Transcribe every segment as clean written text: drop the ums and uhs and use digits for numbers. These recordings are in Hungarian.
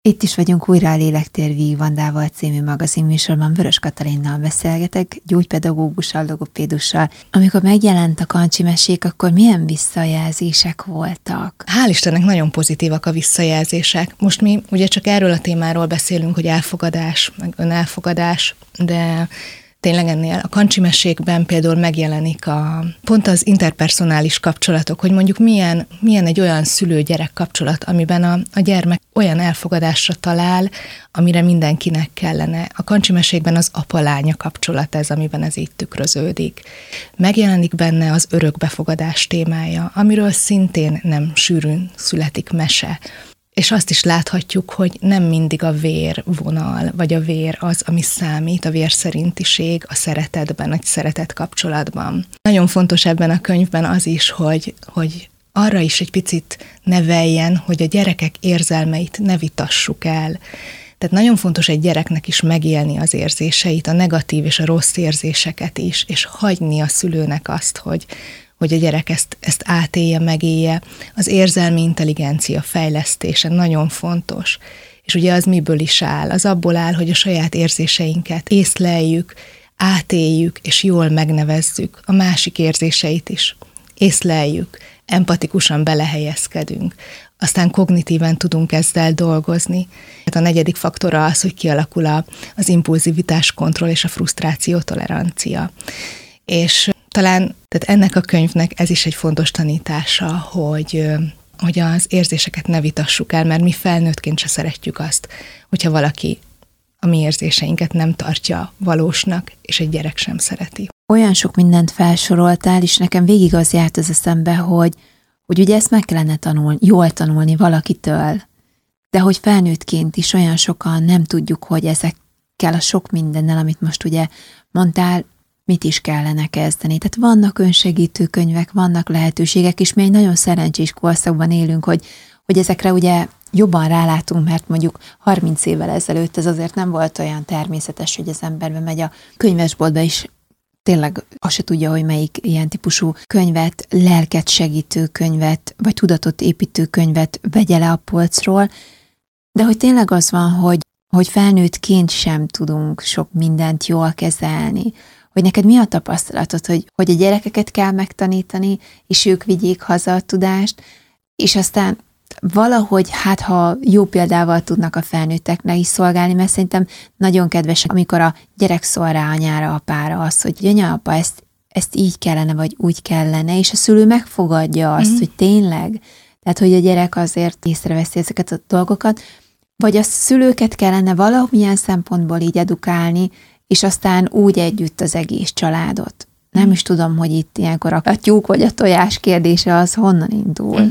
Itt is vagyunk újra a Lélektér Vígvandával című magazinműsorban. Vörös Katalinnal beszélgetek, gyógypedagógussal, logopédussal. Amikor megjelent a Kancsi-mesék, akkor milyen visszajelzések voltak? Hál' Istennek nagyon pozitívak a visszajelzések. Most mi ugye csak erről a témáról beszélünk, hogy elfogadás, meg önelfogadás, de tényleg ennél a Kancsi-mesékben például megjelenik pont az interpersonális kapcsolatok, hogy mondjuk milyen egy olyan szülő-gyerek kapcsolat, amiben a gyermek olyan elfogadásra talál, amire mindenkinek kellene. A Kancsi-mesékben az apa-lánya kapcsolat ez, amiben ez így tükröződik. Megjelenik benne az örökbefogadás témája, amiről szintén nem sűrűn születik mese. És azt is láthatjuk, hogy nem mindig a vérvonal, vagy a vér az, ami számít, a vérszerintiség a szeretetben, a szeretet kapcsolatban. Nagyon fontos ebben a könyvben az is, hogy arra is egy picit neveljen, hogy a gyerekek érzelmeit ne vitassuk el. Tehát nagyon fontos egy gyereknek is megélni az érzéseit, a negatív és a rossz érzéseket is, és hagyni a szülőnek azt, hogy a gyerek ezt átélje, megélje. Az érzelmi intelligencia fejlesztése nagyon fontos. És ugye az miből is áll? Az abból áll, hogy a saját érzéseinket észleljük, átéljük, és jól megnevezzük a másik érzéseit is. Észleljük, empatikusan belehelyezkedünk. Aztán kognitíven tudunk ezzel dolgozni. Hát a negyedik faktora az, hogy kialakul az impulzivitás kontroll és a frusztráció tolerancia. És talán tehát ennek a könyvnek ez is egy fontos tanítása, hogy az érzéseket ne vitassuk el, mert mi felnőttként se szeretjük azt, hogyha valaki a mi érzéseinket nem tartja valósnak, és egy gyerek sem szereti. Olyan sok mindent felsoroltál, és nekem végig az járt az eszembe, hogy ugye ezt meg kellene tanulni, jól tanulni valakitől, de hogy felnőttként is olyan sokan nem tudjuk, hogy ezekkel a sok mindennel, amit most ugye mondtál, mit is kellene kezdeni. Tehát vannak önsegítő könyvek, vannak lehetőségek, és mi egy nagyon szerencsés korszakban élünk, hogy ezekre ugye jobban rálátunk, mert mondjuk 30 évvel ezelőtt ez azért nem volt olyan természetes, hogy az ember bemegy a könyvesboltba is, tényleg azt se tudja, hogy melyik ilyen típusú könyvet, lelket segítő könyvet, vagy tudatot építő könyvet vegye le a polcról, de hogy tényleg az van, hogy felnőttként sem tudunk sok mindent jól kezelni. Hogy neked mi a tapasztalatod, hogy a gyerekeket kell megtanítani, és ők vigyék haza a tudást, és aztán valahogy, hát ha jó példával tudnak a felnőtteknek is szolgálni, mert szerintem nagyon kedves, amikor a gyerek szól rá anyára, apára azt, hogy anya, apa, ezt így kellene, vagy úgy kellene, és a szülő megfogadja azt, hogy tényleg, tehát hogy a gyerek azért észreveszi ezeket a dolgokat, vagy a szülőket kellene valamilyen szempontból így edukálni, és aztán úgy együtt az egész családot. Nem is tudom, hogy itt ilyenkor a tyúk vagy a tojás kérdése az honnan indul.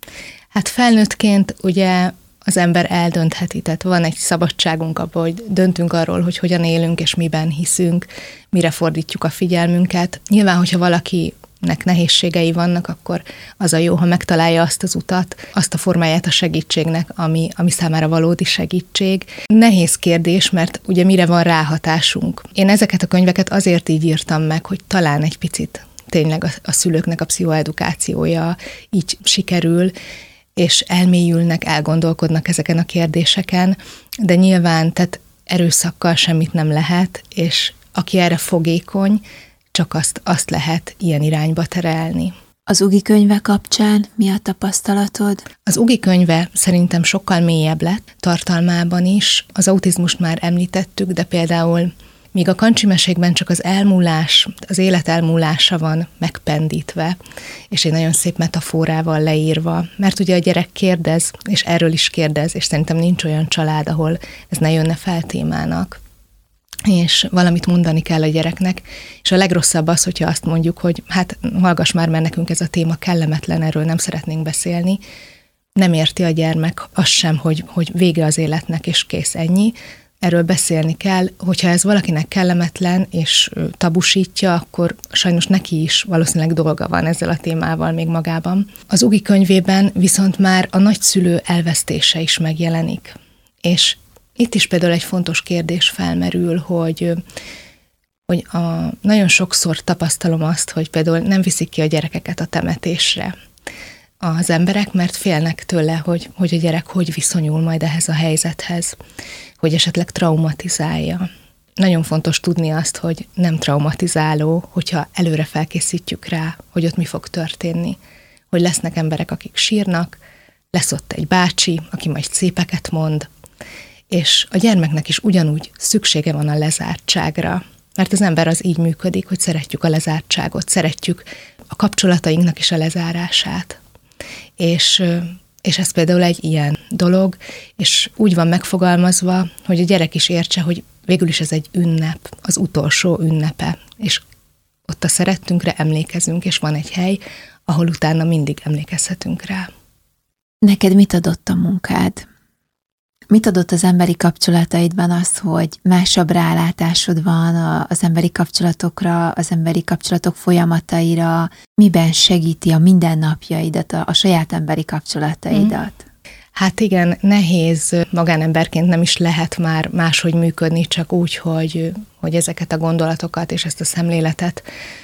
Hát felnőttként ugye az ember eldöntheti, tehát van egy szabadságunk abban, hogy döntünk arról, hogy hogyan élünk és miben hiszünk, mire fordítjuk a figyelmünket. Nyilván, hogyha valakinek nehézségei vannak, akkor az a jó, ha megtalálja azt az utat, azt a formáját a segítségnek, ami számára valódi segítség. Nehéz kérdés, mert ugye mire van ráhatásunk. Én ezeket a könyveket azért így írtam meg, hogy talán egy picit tényleg a szülőknek a pszichoedukációja így sikerül, és elmélyülnek, elgondolkodnak ezeken a kérdéseken, de nyilván tehát erőszakkal semmit nem lehet, és aki erre fogékony, csak azt lehet ilyen irányba terelni. Az Ugi könyve kapcsán mi a tapasztalatod? Az Ugi könyve szerintem sokkal mélyebb lett tartalmában is. Az autizmust már említettük, de például míg a Kancsi-mesékben csak az elmúlás, az élet elmúlása van megpendítve, és egy nagyon szép metaforával leírva, mert ugye a gyerek kérdez, és erről is kérdez, és szerintem nincs olyan család, ahol ez ne jönne fel témának, és valamit mondani kell a gyereknek, és a legrosszabb az, hogyha azt mondjuk, hogy hát hallgass már, mert nekünk ez a téma kellemetlen, erről nem szeretnénk beszélni. Nem érti a gyermek azt sem, hogy vége az életnek, és kész, ennyi. Erről beszélni kell, hogyha ez valakinek kellemetlen, és tabusítja, akkor sajnos neki is valószínűleg dolga van ezzel a témával még magában. Az Ugi könyvében viszont már a nagyszülő elvesztése is megjelenik. És itt is például egy fontos kérdés felmerül, hogy nagyon sokszor tapasztalom azt, hogy például nem viszik ki a gyerekeket a temetésre. az emberek, mert félnek tőle, hogy a gyerek hogy viszonyul majd ehhez a helyzethez, hogy esetleg traumatizálja. Nagyon fontos tudni azt, hogy nem traumatizáló, hogyha előre felkészítjük rá, hogy ott mi fog történni. Hogy lesznek emberek, akik sírnak, lesz ott egy bácsi, aki majd szépeket mond, és a gyermeknek is ugyanúgy szüksége van a lezártságra, mert az ember az így működik, hogy szeretjük a lezártságot, szeretjük a kapcsolatainknak is a lezárását. És ez például egy ilyen dolog, és úgy van megfogalmazva, hogy a gyerek is értse, hogy végül is ez egy ünnep, az utolsó ünnepe, és ott a szerettünkre emlékezünk, és van egy hely, ahol utána mindig emlékezhetünk rá. Neked mit adott a munkád? Mit adott az emberi kapcsolataidban az, hogy másabb rálátásod van az emberi kapcsolatokra, az emberi kapcsolatok folyamataira? Miben segíti a mindennapjaidat, a saját emberi kapcsolataidat? Hát igen, nehéz magánemberként, nem is lehet már máshogy működni, csak úgy, hogy ezeket a gondolatokat és ezt a szemléletet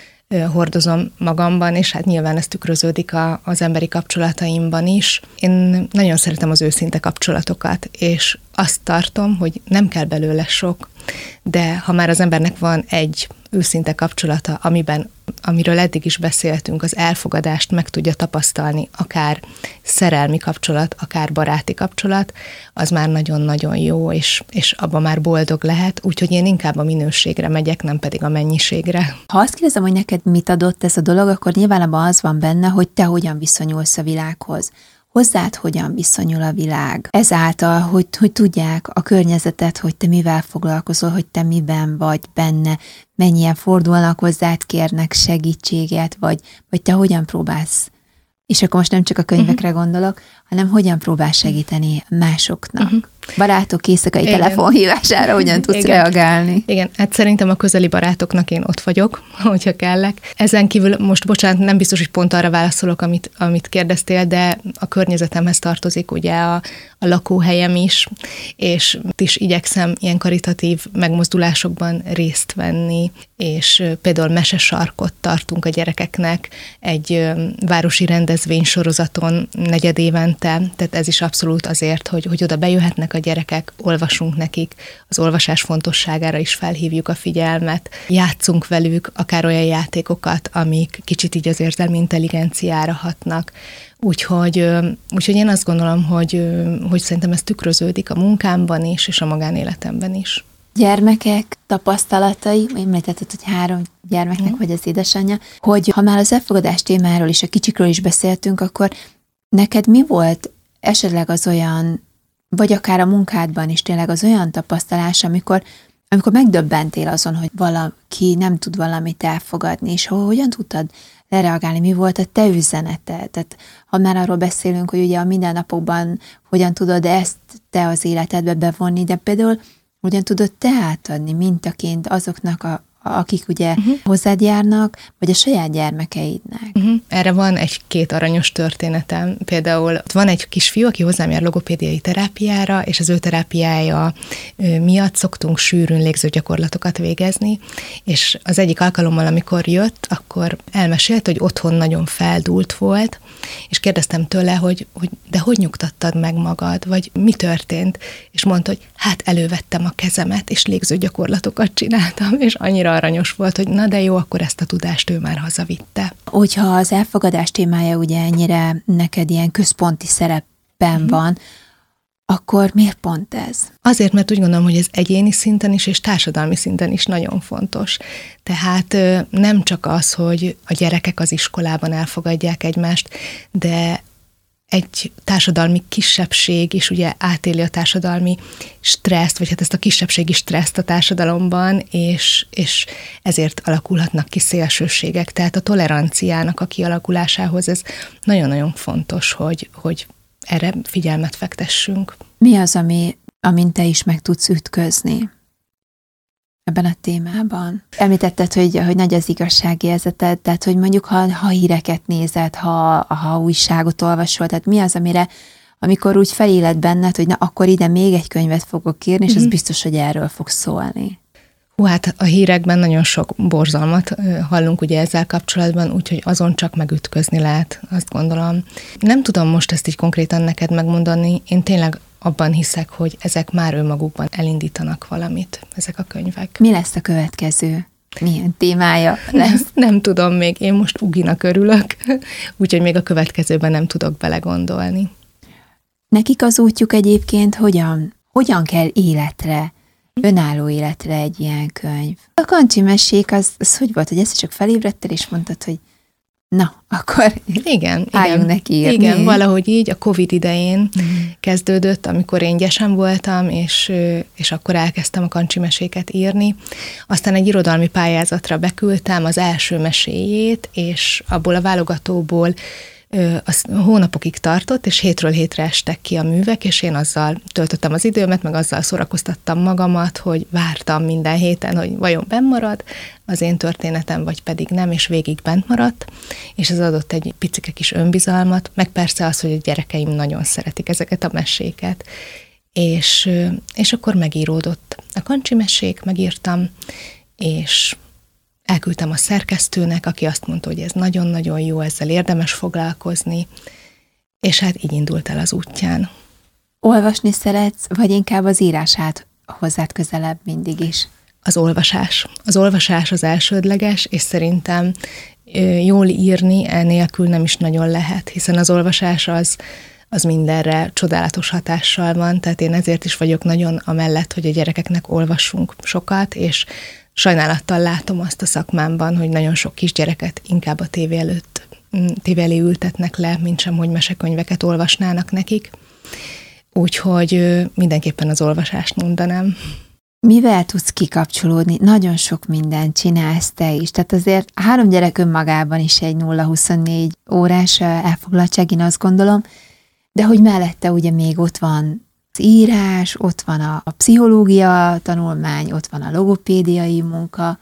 hordozom magamban, és hát nyilván ez tükröződik az emberi kapcsolataimban is. Én nagyon szeretem az őszinte kapcsolatokat, és azt tartom, hogy nem kell belőle sok, de ha már az embernek van egy őszinte kapcsolata, amiről eddig is beszéltünk, az elfogadást meg tudja tapasztalni, akár szerelmi kapcsolat, akár baráti kapcsolat, az már nagyon-nagyon jó, és abban már boldog lehet, úgyhogy én inkább a minőségre megyek, nem pedig a mennyiségre. Ha azt kérdezem, hogy neked mit adott ez a dolog, akkor nyilván abban az van benne, hogy te hogyan viszonyulsz a világhoz. Hozzád hogyan viszonyul a világ? Ezáltal, hogy tudják a környezetet, hogy te mivel foglalkozol, hogy te miben vagy benne, mennyien fordulnak hozzád, kérnek segítséget, vagy te hogyan próbálsz, és akkor most nem csak a könyvekre gondolok, hanem hogyan próbálsz segíteni másoknak. Barátok éjszakai telefonhívására hogyan tudsz reagálni? Igen, hát szerintem a közeli barátoknak én ott vagyok, hogyha kellek. Ezen kívül most, bocsánat, nem biztos, hogy pont arra válaszolok, amit kérdeztél, de a környezetemhez tartozik ugye a lakóhelyem is, és is igyekszem ilyen karitatív megmozdulásokban részt venni, és például mesesarkot tartunk a gyerekeknek egy városi rendezvénysorozaton negyedévente, tehát ez is abszolút azért, hogy oda bejöhetnek a gyerekek, olvasunk nekik, az olvasás fontosságára is felhívjuk a figyelmet, játszunk velük akár olyan játékokat, amik kicsit így az érzelmi intelligenciára hatnak. Úgyhogy én azt gondolom, hogy szerintem ez tükröződik a munkámban is, és a magánéletemben is. Gyermekek tapasztalatai, említetted, hogy 3 gyermeknek vagy az édesanyja, hogy ha már az elfogadás témáról és a kicsikről is beszéltünk, akkor neked mi volt esetleg az olyan, vagy akár a munkádban is tényleg az olyan tapasztalás, amikor megdöbbentél azon, hogy valaki nem tud valamit elfogadni, és hogyan tudtad lereagálni, mi volt a te üzeneted? Tehát ha már arról beszélünk, hogy ugye a mindennapokban hogyan tudod ezt te az életedbe bevonni, de például hogyan tudod te átadni mintaként azoknak, akik ugye hozzád járnak, vagy a saját gyermekeidnek. Erre van egy-két aranyos történetem. Például van egy kisfiú, aki hozzám jár logopédiai terápiára, és az ő terápiája miatt szoktunk sűrűn légzőgyakorlatokat végezni, és az egyik alkalommal, amikor jött, akkor elmesélt, hogy otthon nagyon feldúlt volt, és kérdeztem tőle, hogy de hogy nyugtattad meg magad, vagy mi történt? És mondta, hogy hát elővettem a kezemet, és légzőgyakorlatokat csináltam, és annyira aranyos volt, hogy na de jó, akkor ezt a tudást ő már hazavitte. Hogyha az elfogadás témája ugye ennyire neked ilyen központi szerepben van, akkor miért pont ez? Azért, mert úgy gondolom, hogy ez egyéni szinten is, és társadalmi szinten is nagyon fontos. Tehát nem csak az, hogy a gyerekek az iskolában elfogadják egymást, de egy társadalmi kisebbség is ugye átéli a társadalmi stresszt, vagy hát ezt a kisebbségi stresszt a társadalomban, és ezért alakulhatnak ki szélsőségek. Tehát a toleranciának a kialakulásához ez nagyon-nagyon fontos, hogy erre figyelmet fektessünk. Mi az, amin te is meg tudsz ütközni ebben a témában? Említetted, hogy nagy az igazságérzeted, tehát hogy mondjuk, ha híreket nézed, ha újságot olvasol, tehát mi az, amikor úgy feléled benned, hogy na, akkor ide még egy könyvet fogok írni, és az biztos, hogy erről fog szólni. Hát a hírekben nagyon sok borzalmat hallunk ugye ezzel kapcsolatban, úgyhogy azon csak megütközni lehet, azt gondolom. Nem tudom most ezt így konkrétan neked megmondani, én tényleg abban hiszek, hogy ezek már önmagukban elindítanak valamit, ezek a könyvek. Mi lesz a következő? Milyen témája lesz? Nem tudom még, én most Uginak örülök, úgyhogy még a következőben nem tudok belegondolni. Nekik az útjuk egyébként hogyan kell életre, önálló életre egy ilyen könyv? A Kancsi mesék, az hogy volt, hogy ezt csak felébredtél, és mondtad, hogy na, akkor álljunk neki írni. Igen, valahogy így a Covid idején kezdődött, amikor én gyesen voltam, és akkor elkezdtem a Kancsi meséket írni. Aztán egy irodalmi pályázatra beküldtem az első meséjét, és abból a válogatóból az hónapokig tartott, és hétről hétre estek ki a művek, és én azzal töltöttem az időmet, meg azzal szórakoztattam magamat, hogy vártam minden héten, hogy vajon benn marad az én történetem, vagy pedig nem, és végig bent maradt, és ez adott egy picike kis önbizalmat, meg persze az, hogy a gyerekeim nagyon szeretik ezeket a meséket, és akkor megíródott a Kancsi mesék, megírtam, és elküldtem a szerkesztőnek, aki azt mondta, hogy ez nagyon-nagyon jó, ezzel érdemes foglalkozni, és hát így indult el az útján. Olvasni szeretsz, vagy inkább az írását hozzád közelebb mindig is? Az olvasás. Az olvasás az elsődleges, és szerintem jól írni enélkül nem is nagyon lehet, hiszen az olvasás az mindenre csodálatos hatással van, tehát én ezért is vagyok nagyon amellett, hogy a gyerekeknek olvassunk sokat, és sajnálattal látom azt a szakmámban, hogy nagyon sok kisgyereket inkább a tévé elé ültetnek le, mint sem, hogy mesekönyveket olvasnának nekik. Úgyhogy mindenképpen az olvasást mondanám. Mivel tudsz kikapcsolódni? Nagyon sok mindent csinálsz te is. Tehát azért 3 gyerek önmagában is egy 0-24 órás elfoglaltság, én azt gondolom, de hogy mellette ugye még ott van az írás, ott van a pszichológia tanulmány, ott van a logopédiai munka.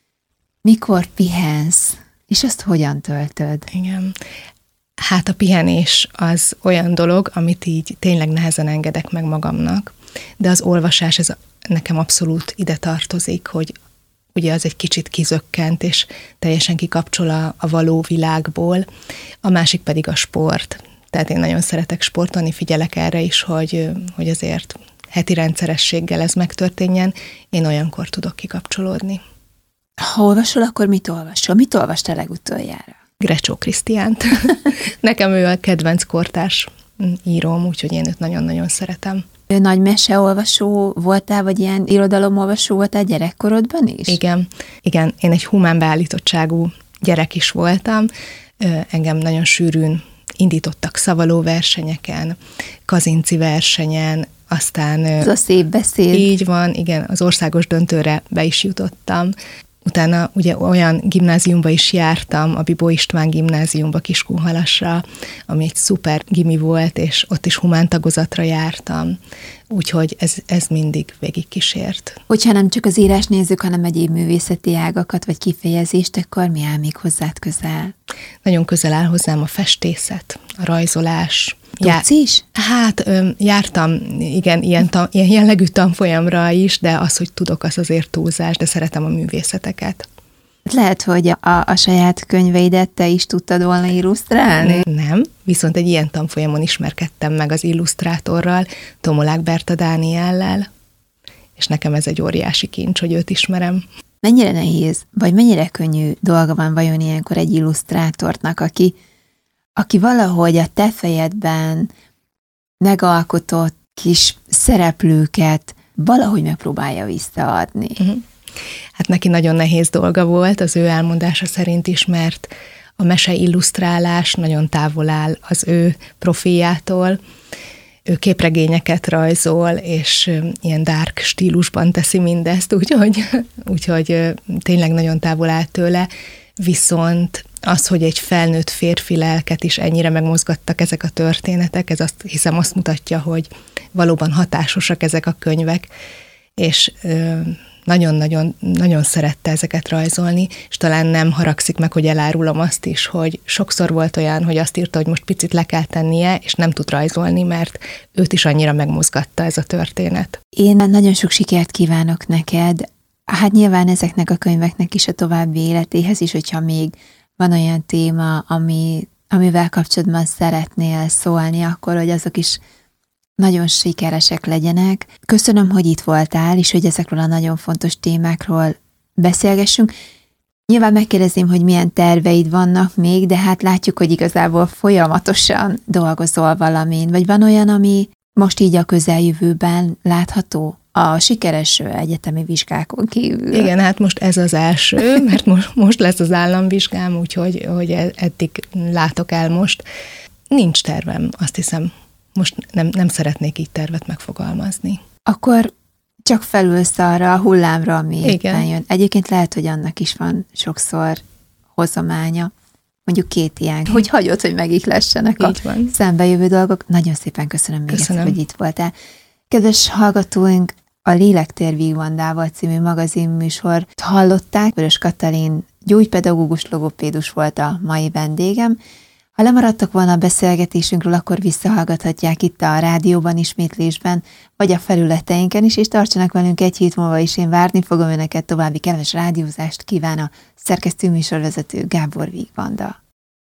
Mikor pihensz? És azt hogyan töltöd? Igen. Hát a pihenés az olyan dolog, amit így tényleg nehezen engedek meg magamnak, de az olvasás, ez nekem abszolút ide tartozik, hogy ugye az egy kicsit kizökkent, és teljesen kikapcsol a való világból. A másik pedig a sport. Tehát én nagyon szeretek sportolni, figyelek erre is, hogy azért heti rendszerességgel ez megtörténjen. Én olyankor tudok kikapcsolódni. Ha olvasol, akkor mit olvasol? Mit olvastál legutoljára? Grecsó Krisztiánt. Nekem ő a kedvenc kortárs íróm, úgyhogy én őt nagyon-nagyon szeretem. Nagy meseolvasó voltál, vagy ilyen irodalomolvasó voltál gyerekkorodban is? Igen. Én egy humán beállítottságú gyerek is voltam. Engem nagyon sűrűn indítottak szavaló versenyeken, kazinci versenyen, aztán... Ez a szép beszéd. Így van, igen, az országos döntőre be is jutottam. Utána ugye olyan gimnáziumba is jártam, a Bibó István gimnáziumba Kiskunhalasra, ami egy szuper gimi volt, és ott is humántagozatra jártam. Úgyhogy ez mindig végigkísért. Hogyha nem csak az írás nézzük, hanem egyéb művészeti ágakat, vagy kifejezést, akkor mi áll még hozzád közel? Nagyon közel áll hozzám a festészet, a rajzolás. Tudsz is? Hát jártam, igen, ilyen jellegű tanfolyamra is, de az, hogy tudok, az azért túlzás, de szeretem a művészeteket. Lehet, hogy a saját könyveidet te is tudtad volna illusztrálni? Nem, viszont egy ilyen tanfolyamon ismerkedtem meg az illusztrátorral, Tomolák Berta Dániellel, és nekem ez egy óriási kincs, hogy őt ismerem. Mennyire nehéz, vagy mennyire könnyű dolga van vajon ilyenkor egy illusztrátornak, aki valahogy a te fejedben megalkotott kis szereplőket valahogy megpróbálja visszaadni? Hát neki nagyon nehéz dolga volt, az ő elmondása szerint is, mert a mese illusztrálás nagyon távol áll az ő profiljától. Ő képregényeket rajzol, és ilyen dark stílusban teszi mindezt, úgyhogy tényleg nagyon távol áll tőle, viszont az, hogy egy felnőtt férfi lelket is ennyire megmozgattak ezek a történetek, ez azt mutatja, hogy valóban hatásosak ezek a könyvek, és nagyon szerette ezeket rajzolni, és talán nem haragszik meg, hogy elárulom azt is, hogy sokszor volt olyan, hogy azt írta, hogy most picit le kell tennie, és nem tud rajzolni, mert őt is annyira megmozgatta ez a történet. Én nagyon sok sikert kívánok neked hát nyilván ezeknek a könyveknek is a további életéhez is, hogyha még van olyan téma, amivel kapcsolatban szeretnél szólni, akkor hogy azok is nagyon sikeresek legyenek. Köszönöm, hogy itt voltál, és hogy ezekről a nagyon fontos témákról beszélgessünk. Nyilván megkérdezném, hogy milyen terveid vannak még, de hát látjuk, hogy igazából folyamatosan dolgozol valamin. Vagy van olyan, ami most így a közeljövőben látható? A sikeres egyetemi vizsgákon kívül. Igen, hát most ez az első, mert most lesz az államvizsgám, úgyhogy eddig látok el most. Nincs tervem, azt hiszem. Most nem szeretnék így tervet megfogalmazni. Akkor csak felülsz arra a hullámra, ami éppen jön. Egyébként lehet, hogy annak is van sokszor hozománya. Mondjuk 2 ilyen, hogy hagyod, hogy megiklessenek a szembejövő dolgok. Nagyon szépen köszönöm még egyszer, hogy itt voltál. Kedves hallgatóink, a Lélektér Vigvandával című magazinműsort hallották. Vörös Katalin gyógypedagógus, logopédus volt a mai vendégem. Ha lemaradtak volna a beszélgetésünkről, akkor visszahallgathatják itt a rádióban, ismétlésben, vagy a felületeinken is, és tartsanak velünk 1 hét múlva is. Én várni fogom önöket, további kellemes rádiózást kíván a szerkesztő műsorvezető Gábor Vigvanda.